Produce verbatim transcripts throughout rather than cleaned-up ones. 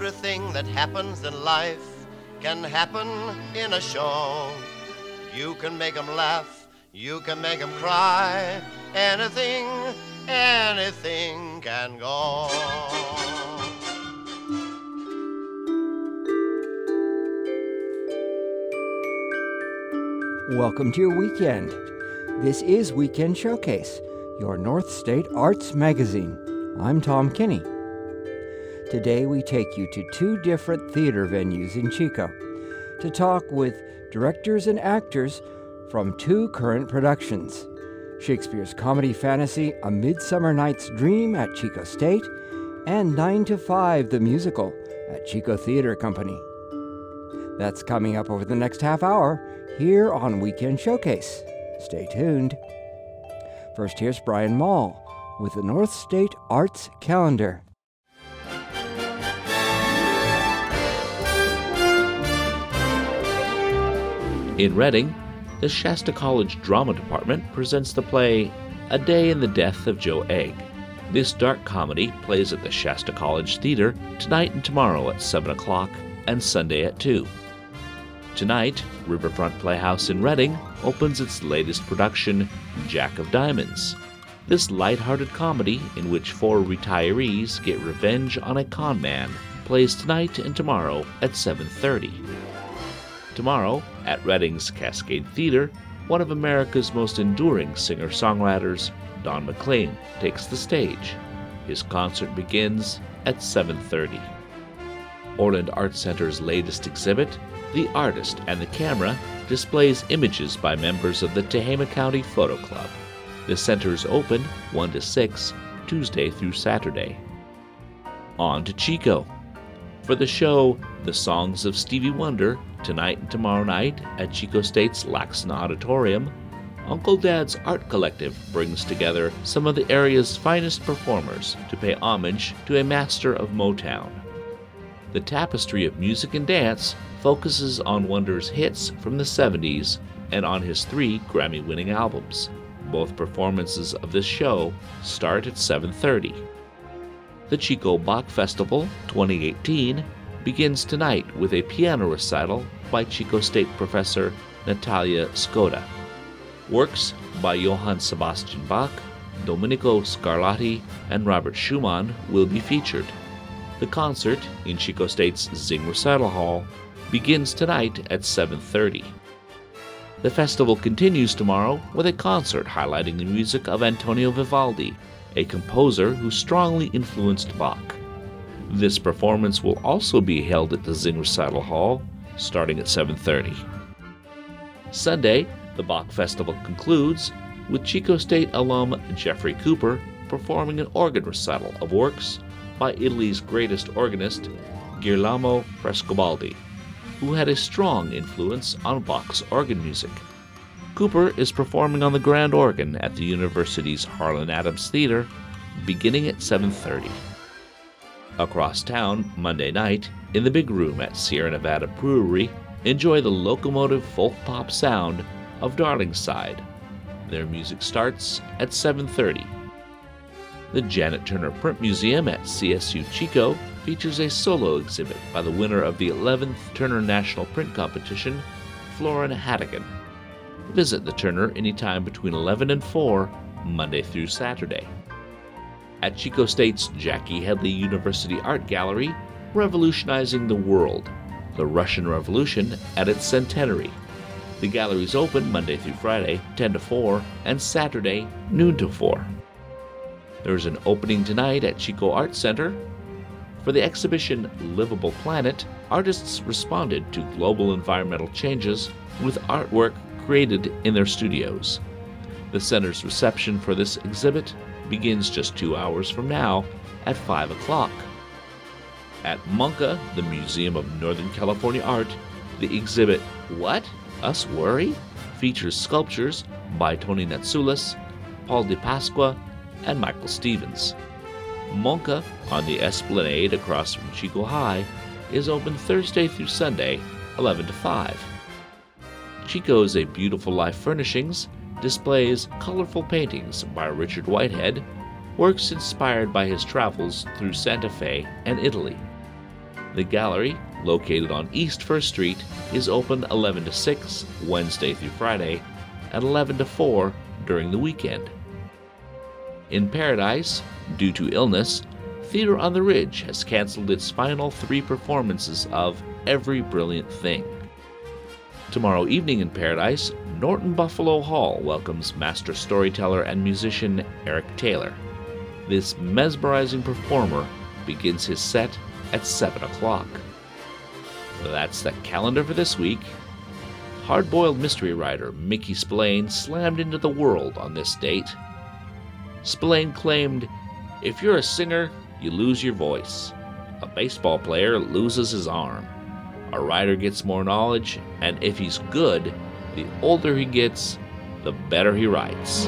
Everything that happens in life can happen in a show. You can make 'em laugh, you can make 'em cry. Anything, anything can go. Welcome to your weekend. This is Weekend Showcase, your North State Arts magazine. I'm Tom Kinney. Today we take you to two different theater venues in Chico to talk with directors and actors from two current productions, Shakespeare's comedy fantasy A Midsummer Night's Dream at Chico State and nine to five the musical at Chico Theater Company. That's coming up over the next half hour here on Weekend Showcase. Stay tuned. First, here's Brian Mall with the North State Arts Calendar. In Reading, the Shasta College Drama Department presents the play A Day in the Death of Joe Egg. This dark comedy plays at the Shasta College Theater tonight and tomorrow at seven o'clock and Sunday at two. Tonight, Riverfront Playhouse in Reading opens its latest production, Jack of Diamonds. This light-hearted comedy, in which four retirees get revenge on a con man, plays tonight and tomorrow at seven thirty. Tomorrow, at Reading's Cascade Theater, one of America's most enduring singer-songwriters, Don McLean, takes the stage. His concert begins at seven thirty. Orland Art Center's latest exhibit, The Artist and the Camera, displays images by members of the Tehama County Photo Club. The center is open one to six, Tuesday through Saturday. On to Chico. For the show The Songs of Stevie Wonder, tonight and tomorrow night at Chico State's Laxon Auditorium, Uncle Dad's Art Collective brings together some of the area's finest performers to pay homage to a master of Motown. The tapestry of music and dance focuses on Wonder's hits from the seventies and on his three Grammy-winning albums. Both performances of this show start at seven thirty. The Chico Bach Festival twenty eighteen begins tonight with a piano recital by Chico State professor Natalia Skoda. Works by Johann Sebastian Bach, Domenico Scarlatti, and Robert Schumann will be featured. The concert in Chico State's Zing Recital Hall begins tonight at seven thirty. The festival continues tomorrow with a concert highlighting the music of Antonio Vivaldi, a composer who strongly influenced Bach. This performance will also be held at the Zing Recital Hall, starting at seven thirty. Sunday, the Bach Festival concludes with Chico State alum Jeffrey Cooper performing an organ recital of works by Italy's greatest organist, Girolamo Frescobaldi, who had a strong influence on Bach's organ music. Cooper is performing on the grand organ at the university's Harlan Adams Theater, beginning at seven thirty. Across town, Monday night, in the big room at Sierra Nevada Brewery, enjoy the locomotive folk pop sound of Darlingside. Their music starts at seven thirty. The Janet Turner Print Museum at C S U Chico features a solo exhibit by the winner of the eleventh Turner National Print Competition, Florin Hattigan. Visit the Turner anytime between eleven and four, Monday through Saturday. At Chico State's Jackie Headley University Art Gallery, Revolutionizing the World, the Russian Revolution at its centenary. The gallery is open Monday through Friday, ten to four, and Saturday, noon to four. There's an opening tonight at Chico Art Center. For the exhibition Livable Planet, artists responded to global environmental changes with artwork created in their studios. The center's reception for this exhibit begins just two hours from now at five o'clock. At MUNCA, the Museum of Northern California Art, the exhibit What? Us Worry? Features sculptures by Tony Natsoulis, Paul Di Pasqua, and Michael Stevens. MUNCA, on the Esplanade across from Chico High, is open Thursday through Sunday, eleven to five. Chico's A Beautiful Life Furnishings displays colorful paintings by Richard Whitehead, works inspired by his travels through Santa Fe and Italy. The gallery, located on East First Street, is open eleven to six Wednesday through Friday and eleven to four during the weekend. In Paradise, due to illness, Theatre on the Ridge has canceled its final three performances of Every Brilliant Thing. Tomorrow evening in Paradise, Norton Buffalo Hall welcomes master storyteller and musician Eric Taylor. This mesmerizing performer begins his set at seven o'clock. That's the calendar for this week. Hard-boiled mystery writer Mickey Spillane slammed into the world on this date. Spillane claimed, "If you're a singer, you lose your voice. A baseball player loses his arm. A writer gets more knowledge, and if he's good, the older he gets, the better he writes."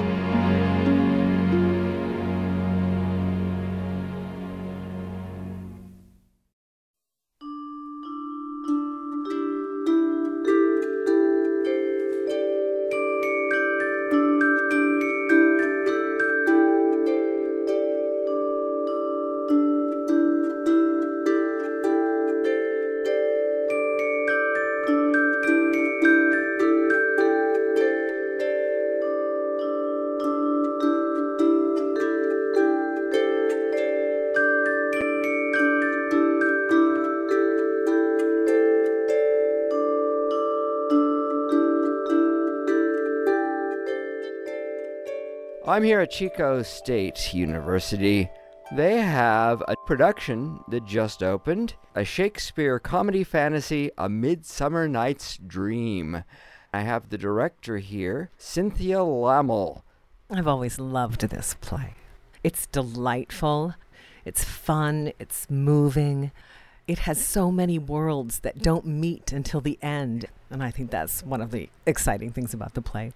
I'm here at Chico State University. They have a production that just opened, a Shakespeare comedy fantasy, A Midsummer Night's Dream. I have the director here, Cynthia Lammel. I've always loved this play. It's delightful, it's fun, it's moving. It has so many worlds that don't meet until the end, and I think that's one of the exciting things about the play.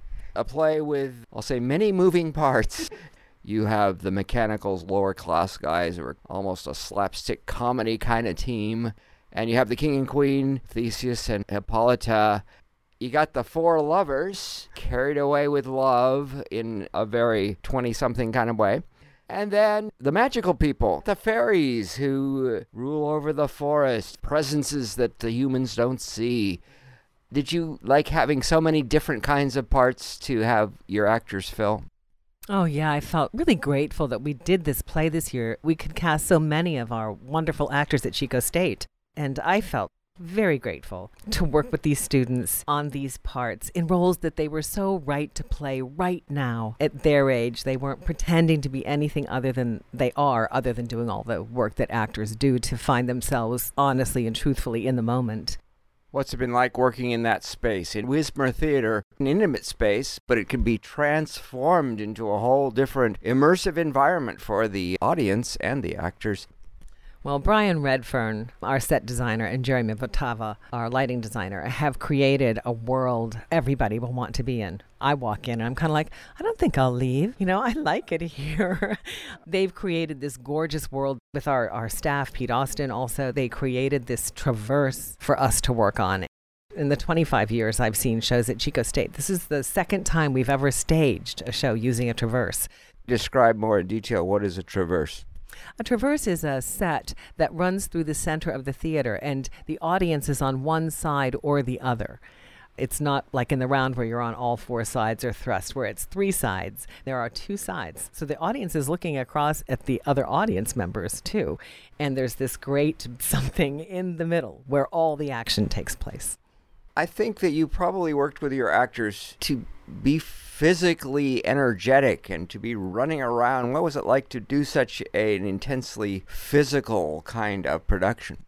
A play with, I'll say, many moving parts. You have the Mechanicals' lower class guys who are almost a slapstick comedy kind of team. And you have the king and queen, Theseus and Hippolyta. You got the four lovers carried away with love in a very twenty-something kind of way. And then the magical people, the fairies who rule over the forest, presences that the humans don't see. Did you like having so many different kinds of parts to have your actors fill? Oh, yeah, I felt really grateful that we did this play this year. We could cast so many of our wonderful actors at Chico State. And I felt very grateful to work with these students on these parts in roles that they were so right to play right now at their age. They weren't pretending to be anything other than they are, other than doing all the work that actors do to find themselves honestly and truthfully in the moment. What's it been like working in that space? In Wismer Theater, an intimate space, but it can be transformed into a whole different immersive environment for the audience and the actors. Well, Brian Redfern, our set designer, and Jeremy Votava, our lighting designer, have created a world everybody will want to be in. I walk in and I'm kind of like, I don't think I'll leave. You know, I like it here. They've created this gorgeous world with our, our staff, Pete Austin also. They created this traverse for us to work on. In the twenty-five years I've seen shows at Chico State, this is the second time we've ever staged a show using a traverse. Describe more in detail, what is a traverse? A traverse is a set that runs through the center of the theater, and the audience is on one side or the other. It's not like in the round where you're on all four sides or thrust, where it's three sides. There are two sides. So the audience is looking across at the other audience members, too. And there's this great something in the middle where all the action takes place. I think that you probably worked with your actors to be physically energetic and to be running around. What was it like to do such a, an intensely physical kind of production?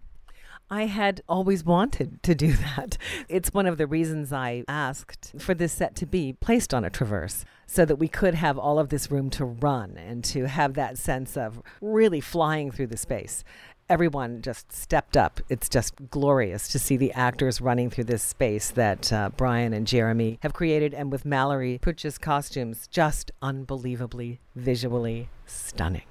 I had always wanted to do that. It's one of the reasons I asked for this set to be placed on a traverse, so that we could have all of this room to run and to have that sense of really flying through the space. Everyone just stepped up. It's just glorious to see the actors running through this space that uh, Brian and Jeremy have created, and with Mallory Puch's costumes, just unbelievably visually stunning.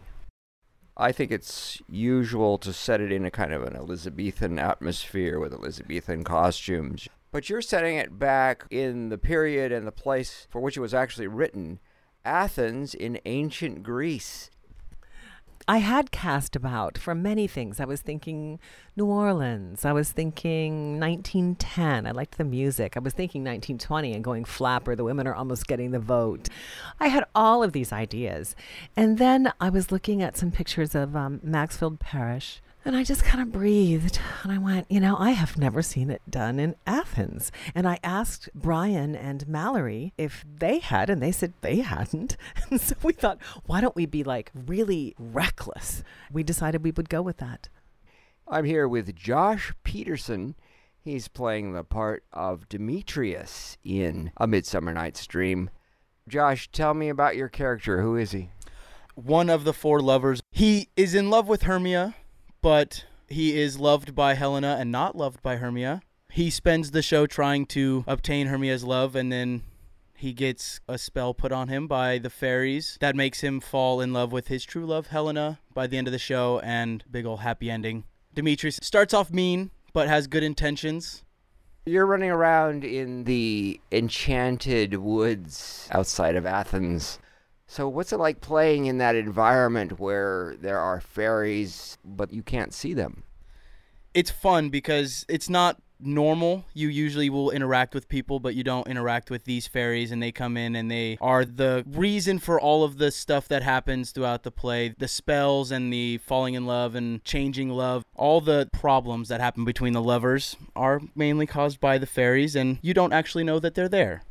I think it's usual to set it in a kind of an Elizabethan atmosphere with Elizabethan costumes. But you're setting it back in the period and the place for which it was actually written, Athens in ancient Greece. I had cast about for many things. I was thinking New Orleans. I was thinking nineteen ten. I liked the music. I was thinking nineteen twenty and going Flapper. The women are almost getting the vote. I had all of these ideas. And then I was looking at some pictures of um, Maxfield Parrish. And I just kind of breathed and I went, you know, I have never seen it done in Athens. And I asked Brian and Mallory if they had, and they said they hadn't. And so we thought, why don't we be like really reckless? We decided we would go with that. I'm here with Josh Peterson. He's playing the part of Demetrius in A Midsummer Night's Dream. Josh, tell me about your character. Who is he? One of the four lovers. He is in love with Hermia, but he is loved by Helena and not loved by Hermia. He spends the show trying to obtain Hermia's love, and then he gets a spell put on him by the fairies that makes him fall in love with his true love, Helena, by the end of the show, and big ol' happy ending. Demetrius starts off mean, but has good intentions. You're running around in the enchanted woods outside of Athens. So what's it like playing in that environment where there are fairies, but you can't see them? It's fun because it's not normal. You usually will interact with people, but you don't interact with these fairies, and they come in and they are the reason for all of the stuff that happens throughout the play. The spells and the falling in love and changing love. All the problems that happen between the lovers are mainly caused by the fairies, and you don't actually know that they're there.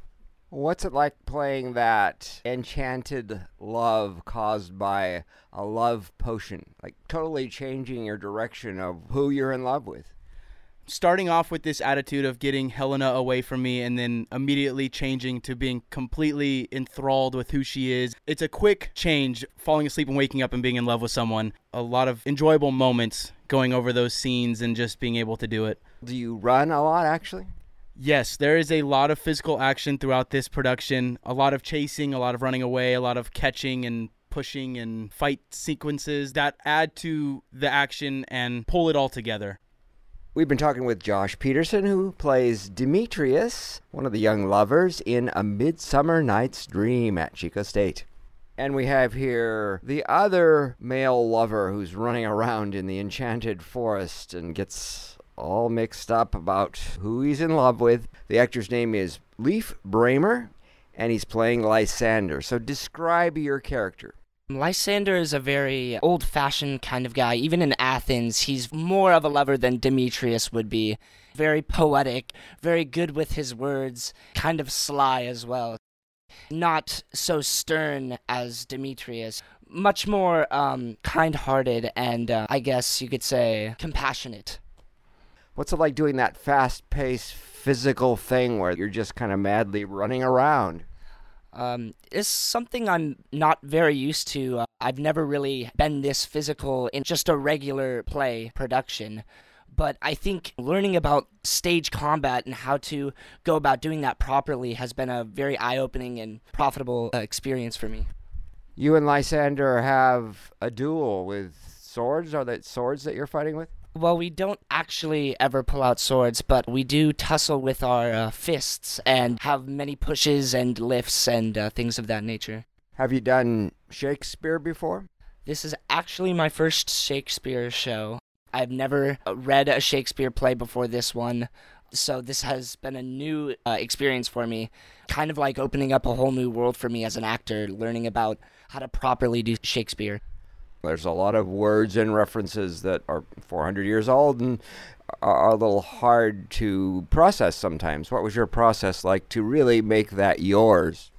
What's it like playing that enchanted love caused by a love potion? Like totally changing your direction of who you're in love with? Starting off with this attitude of getting Helena away from me and then immediately changing to being completely enthralled with who she is. It's a quick change, falling asleep and waking up and being in love with someone. A lot of enjoyable moments going over those scenes and just being able to do it. Do you run a lot, actually? Yes, there is a lot of physical action throughout this production. A lot of chasing, a lot of running away, a lot of catching and pushing and fight sequences that add to the action and pull it all together. We've been talking with Josh Peterson, who plays Demetrius, one of the young lovers in A Midsummer Night's Dream at Chico State. And we have here the other male lover who's running around in the enchanted forest and gets all mixed up about who he's in love with. The actor's name is Leif Bramer, and he's playing Lysander. So describe your character. Lysander is a very old-fashioned kind of guy. Even in Athens, he's more of a lover than Demetrius would be. Very poetic, very good with his words, kind of sly as well. Not so stern as Demetrius. Much more um, kind-hearted and, uh, I guess you could say, compassionate. What's it like doing that fast-paced physical thing where you're just kind of madly running around? Um, it's something I'm not very used to. Uh, I've never really been this physical in just a regular play production. But I think learning about stage combat and how to go about doing that properly has been a very eye-opening and profitable uh, experience for me. You and Lysander have a duel with swords? Are they swords that you're fighting with? Well, we don't actually ever pull out swords, but we do tussle with our uh, fists and have many pushes and lifts and uh, things of that nature. Have you done Shakespeare before? This is actually my first Shakespeare show. I've never read a Shakespeare play before this one, so this has been a new uh, experience for me, kind of like opening up a whole new world for me as an actor, learning about how to properly do Shakespeare. There's a lot of words and references that are four hundred years old and are a little hard to process sometimes. What was your process like to really make that yours?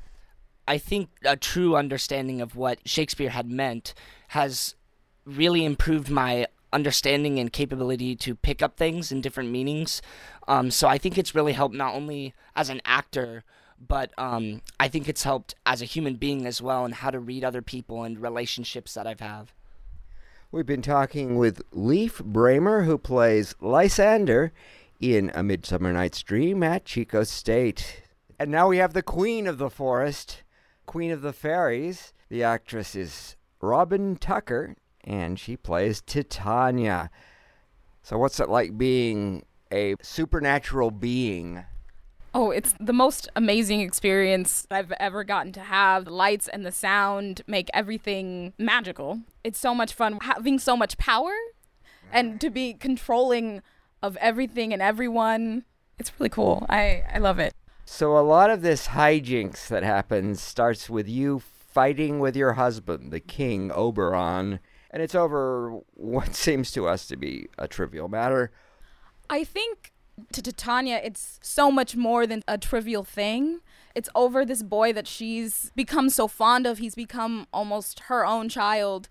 I think a true understanding of what Shakespeare had meant has really improved my understanding and capability to pick up things in different meanings. Um, so I think it's really helped not only as an actor, but um, I think it's helped as a human being as well and how to read other people and relationships that I've had. We've been talking with Leif Bramer, who plays Lysander in A Midsummer Night's Dream at Chico State. And now we have the Queen of the Forest, Queen of the Fairies. The actress is Robin Tucker, and she plays Titania. So what's it like being a supernatural being? Oh, it's the most amazing experience I've ever gotten to have. The lights and the sound make everything magical. It's so much fun having so much power and to be controlling of everything and everyone. It's really cool. I, I love it. So a lot of this hijinks that happens starts with you fighting with your husband, the king, Oberon, and it's over what seems to us to be a trivial matter. I think to Titania, it's so much more than a trivial thing. It's over this boy that she's become so fond of. He's become almost her own child.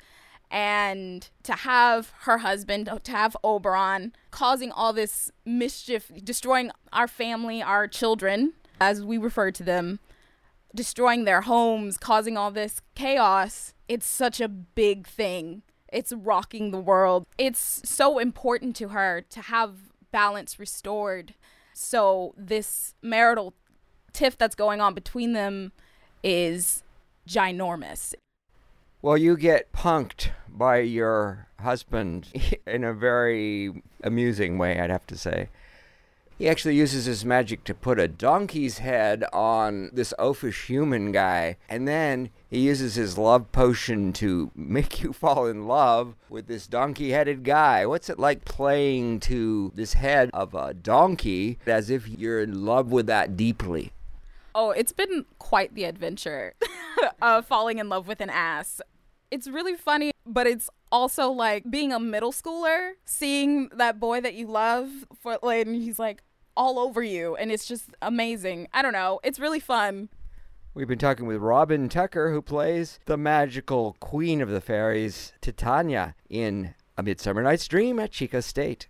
And to have her husband, to have Oberon, causing all this mischief, destroying our family, our children, as we refer to them, destroying their homes, causing all this chaos. It's such a big thing. It's rocking the world. It's so important to her to have balance restored. So this marital tiff that's going on between them is ginormous. Well, you get punked by your husband in a very amusing way, I'd have to say. He actually uses his magic to put a donkey's head on this oafish human guy, and then he uses his love potion to make you fall in love with this donkey-headed guy. What's it like playing to this head of a donkey as if you're in love with that deeply? Oh, it's been quite the adventure of falling in love with an ass. It's really funny, but it's also like being a middle schooler, seeing that boy that you love, for, like, and he's like all over you, and it's just amazing. I don't know. It's really fun. We've been talking with Robin Tucker, who plays the magical queen of the fairies, Titania, in A Midsummer Night's Dream at Chico State.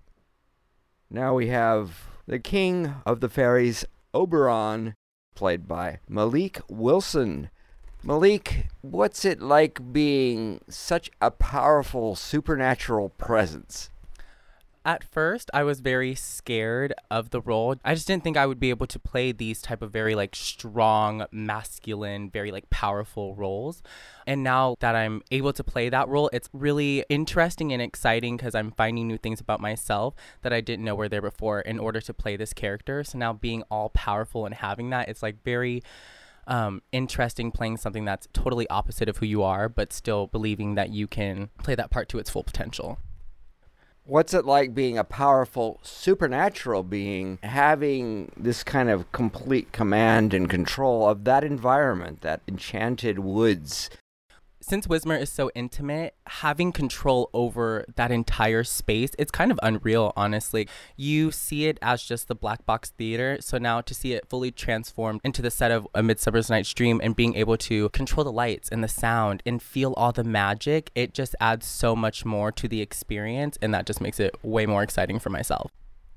Now we have the king of the fairies, Oberon, played by Malik Wilson. Malik, what's it like being such a powerful supernatural presence? At first, I was very scared of the role. I just didn't think I would be able to play these type of very like strong, masculine, very like powerful roles. And now that I'm able to play that role, it's really interesting and exciting because I'm finding new things about myself that I didn't know were there before in order to play this character. So now being all powerful and having that, it's like very um, interesting playing something that's totally opposite of who you are, but still believing that you can play that part to its full potential. What's it like being a powerful supernatural being, having this kind of complete command and control of that environment, that enchanted woods? Since Wismer is so intimate, having control over that entire space, it's kind of unreal, honestly. You see it as just the black box theater, so now to see it fully transformed into the set of A Midsummer Night's Dream and being able to control the lights and the sound and feel all the magic, it just adds so much more to the experience, and that just makes it way more exciting for myself.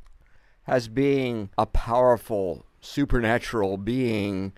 As being a powerful supernatural being,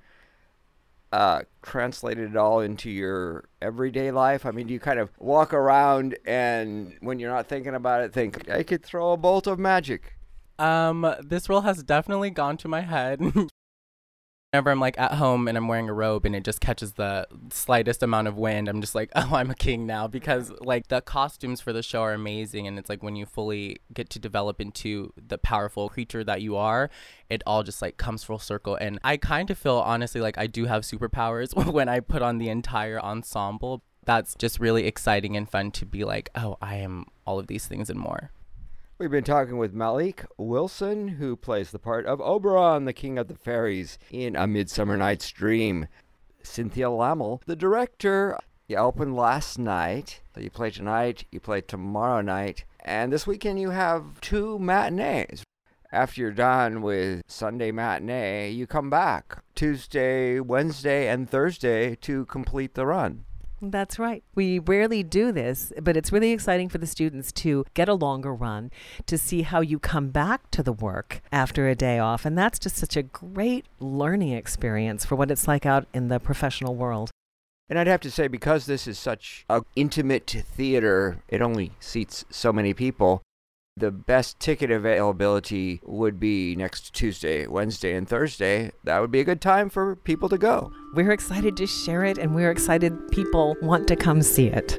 Uh, translated it all into your everyday life? I mean, do you kind of walk around and when you're not thinking about it, think, I could throw a bolt of magic? Um, this role has definitely gone to my head. Whenever I'm like at home and I'm wearing a robe and it just catches the slightest amount of wind, I'm just like, oh, I'm a king now, because like the costumes for the show are amazing. And it's like when you fully get to develop into the powerful creature that you are, it all just like comes full circle. And I kind of feel honestly like I do have superpowers when I put on the entire ensemble. That's just really exciting and fun to be like, oh, I am all of these things and more. We've been talking with Malik Wilson, who plays the part of Oberon, the king of the fairies, in A Midsummer Night's Dream. Cynthia Lammel, the director. You opened last night, so you play tonight, you play tomorrow night, and this weekend you have two matinees. After you're done with Sunday matinee, you come back Tuesday, Wednesday, and Thursday to complete the run. That's right. We rarely do this, but it's really exciting for the students to get a longer run, to see how you come back to the work after a day off. And that's just such a great learning experience for what it's like out in the professional world. And I'd have to say, because this is such an intimate theater, it only seats so many people. The best ticket availability would be next Tuesday, Wednesday, and Thursday. That would be a good time for people to go. We're excited to share it, and we're excited people want to come see it.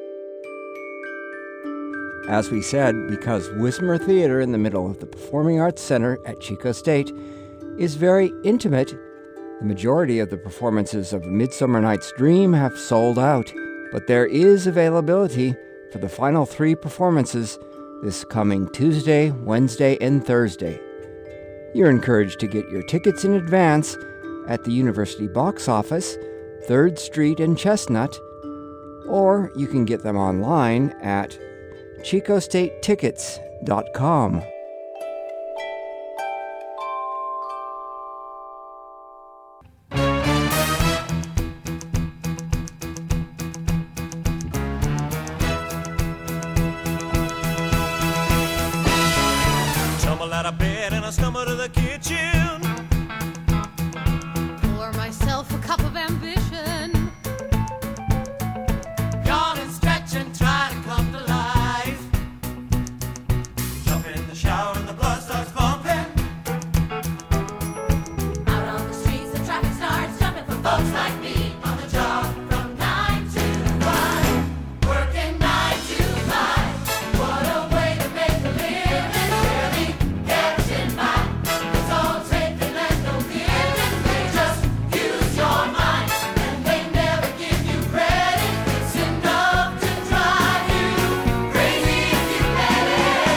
As we said, because Wismer Theater in the middle of the Performing Arts Center at Chico State is very intimate. The majority of the performances of Midsummer Night's Dream have sold out, but there is availability for the final three performances this coming Tuesday, Wednesday, and Thursday. You're encouraged to get your tickets in advance at the University box office, third Street and Chestnut, or you can get them online at chico state tickets dot com. Tumble out of bed and I stumble to the kitchen. Pour myself a cup of ambition. Yawn and stretch and try to come to life. Jump in the shower and the blood starts pumping. Out on the streets, the traffic starts jumping for folks like me on the job from nine to five. Working nine to five. What a way to make a living. Barely getting by. It's all taking and no giving. They just use your mind and they never give you credit. It's enough to drive you crazy if you let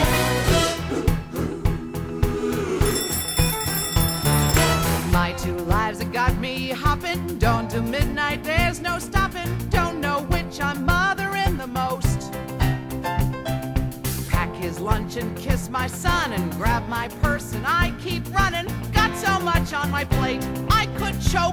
it. My two lives have got me hopping. Dawn to midnight, there's no stopping. Don't know which I'm mothering the most. Pack his lunch and kiss my son and grab my purse and I keep running. Got so much on my plate, I could choke.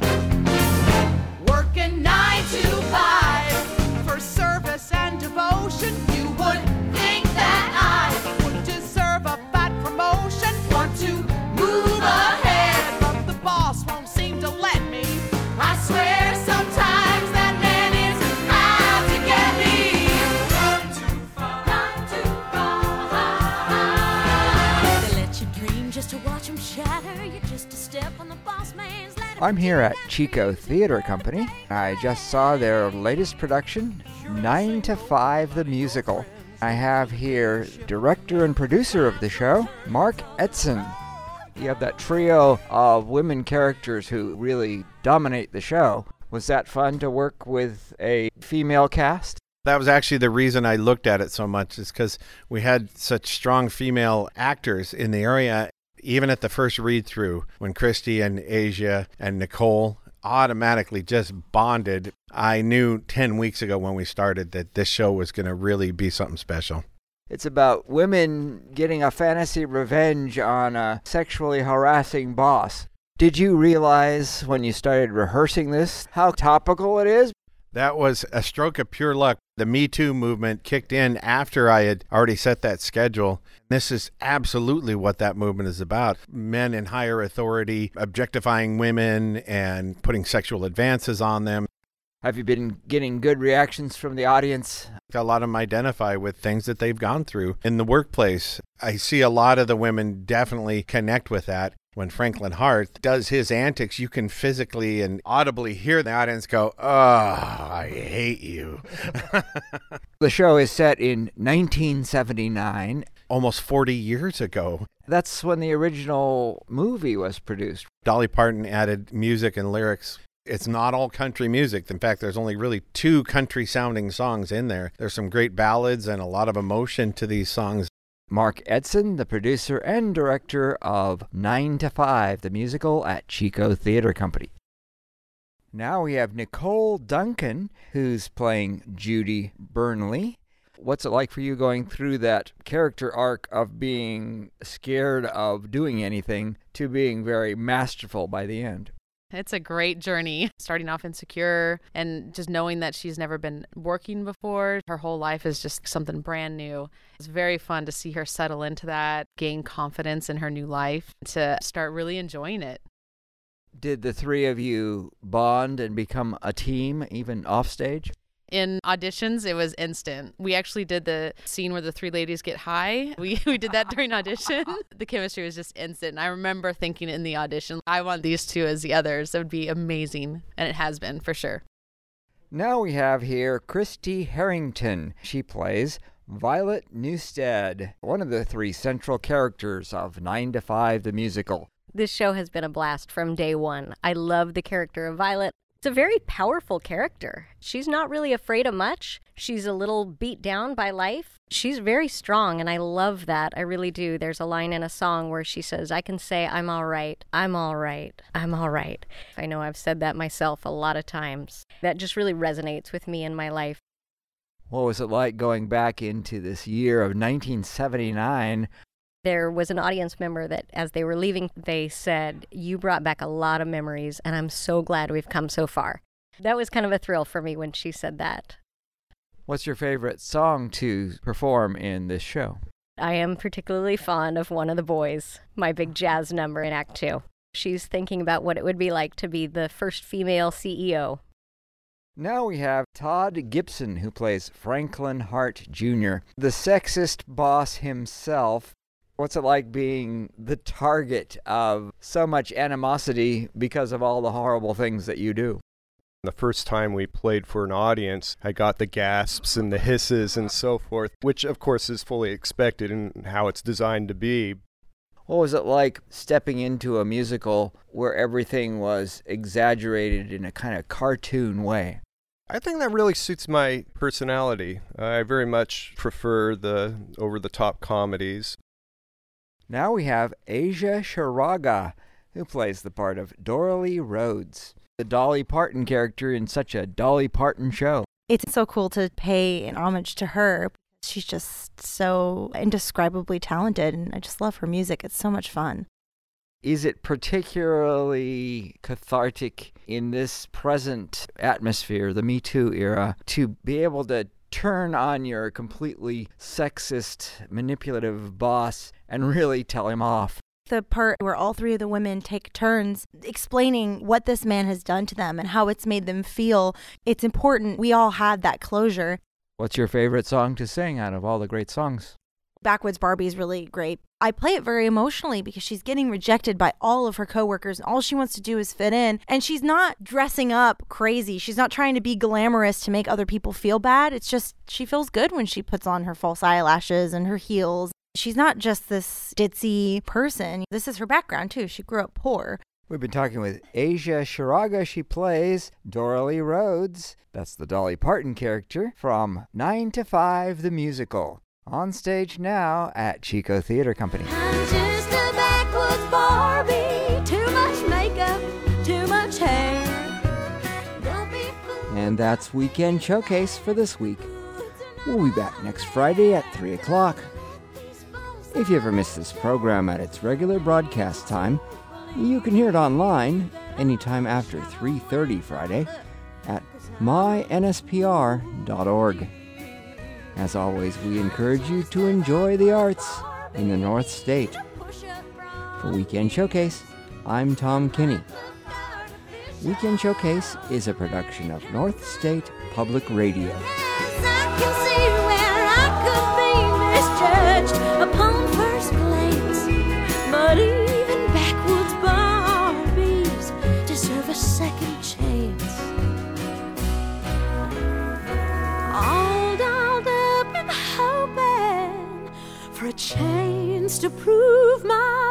Working nine to five for service and devotion. You would think that I would deserve a fat promotion. Want to move ahead, but the boss won't seem to let me. I swear sometimes that man is out to get me. Nine to five. Nine to five. They let you dream just to watch them shatter. You're just a step on the boss man's ladder. I'm here at Chico Theater Company. I just saw their latest production, nine to five the Musical. I have here director and producer of the show, Mark Edson. You have that trio of women characters who really dominate the show. Was that fun to work with a female cast? That was actually the reason I looked at it so much, is because we had such strong female actors in the area. Even at the first read-through, when Christy and Asia and Nicole automatically just bonded, I knew ten weeks ago when we started that this show was going to really be something special. It's about women getting a fantasy revenge on a sexually harassing boss. Did you realize when you started rehearsing this how topical it is? That was a stroke of pure luck. The Me Too movement kicked in after I had already set that schedule. This is absolutely what that movement is about. Men in higher authority objectifying women and putting sexual advances on them. Have you been getting good reactions from the audience? A lot of them identify with things that they've gone through in the workplace. I see a lot of the women definitely connect with that. When Franklin Hart does his antics, you can physically and audibly hear the audience go, "Oh, I hate you." The show is set in nineteen seventy-nine. Almost forty years ago. That's when the original movie was produced. Dolly Parton added music and lyrics. It's not all country music. In fact, there's only really two country-sounding songs in there. There's some great ballads and a lot of emotion to these songs. Mark Edson, the producer and director of nine to five, the musical at Chico Theater Company. Now we have Nicole Duncan, who's playing Judy Burnley. What's it like for you going through that character arc of being scared of doing anything to being very masterful by the end? It's a great journey, starting off insecure and just knowing that she's never been working before. Her whole life is just something brand new. It's very fun to see her settle into that, gain confidence in her new life, to start really enjoying it. Did the three of you bond and become a team, even off stage? In auditions, it was instant. We actually did the scene where the three ladies get high. We we did that during audition. The chemistry was just instant. And I remember thinking in the audition, I want these two as the others. That would be amazing. And it has been, for sure. Now we have here Christy Harrington. She plays Violet Newstead, one of the three central characters of nine to five the musical. This show has been a blast from day one. I love the character of Violet. It's a very powerful character. She's not really afraid of much. She's a little beat down by life. She's very strong, and I love that. I really do. There's a line in a song where she says, I can say I'm all right. I'm all right. I'm all right. I know I've said that myself a lot of times. That just really resonates with me in my life. What was it like going back into this year of nineteen seventy-nine? There was an audience member that, as they were leaving, they said, you brought back a lot of memories, and I'm so glad we've come so far. That was kind of a thrill for me when she said that. What's your favorite song to perform in this show? I am particularly fond of One of the Boys, my big jazz number in Act Two. She's thinking about what it would be like to be the first female C E O. Now we have Todd Gibson, who plays Franklin Hart Junior, the sexist boss himself. What's it like being the target of so much animosity because of all the horrible things that you do? The first time we played for an audience, I got the gasps and the hisses and so forth, which of course is fully expected and how it's designed to be. What was it like stepping into a musical where everything was exaggerated in a kind of cartoon way? I think that really suits my personality. I very much prefer the over-the-top comedies. Now we have Asia Sharaga, who plays the part of Doralee Rhodes, the Dolly Parton character in such a Dolly Parton show. It's so cool to pay an homage to her. She's just so indescribably talented, and I just love her music. It's so much fun. Is it particularly cathartic in this present atmosphere, the Me Too era, to be able to turn on your completely sexist, manipulative boss and really tell him off? The part where all three of the women take turns explaining what this man has done to them and how it's made them feel. It's important we all have that closure. What's your favorite song to sing out of all the great songs? Backwoods Barbie is really great. I play it very emotionally because she's getting rejected by all of her coworkers, and all she wants to do is fit in. And she's not dressing up crazy. She's not trying to be glamorous to make other people feel bad. It's just she feels good when she puts on her false eyelashes and her heels. She's not just this ditzy person. This is her background, too. She grew up poor. We've been talking with Asia Sharaga. She plays Doralee Rhodes. That's the Dolly Parton character from nine to five, the musical. On stage now at Chico Theater Company. I'm just a backwoods Barbie. Too much makeup, too much hair. Don't be fooled. And that's Weekend Showcase for this week. We'll be back next Friday at three o'clock. If you ever miss this program at its regular broadcast time, you can hear it online anytime after three thirty Friday at my N S P R dot org. As always, we encourage you to enjoy the arts in the North State. For Weekend Showcase, I'm Tom Kinney. Weekend Showcase is a production of North State Public Radio. I can see where I could be misjudged upon first glance, but even backwoods Barbies deserve a second chance. All dolled up and hoping for a chance to prove my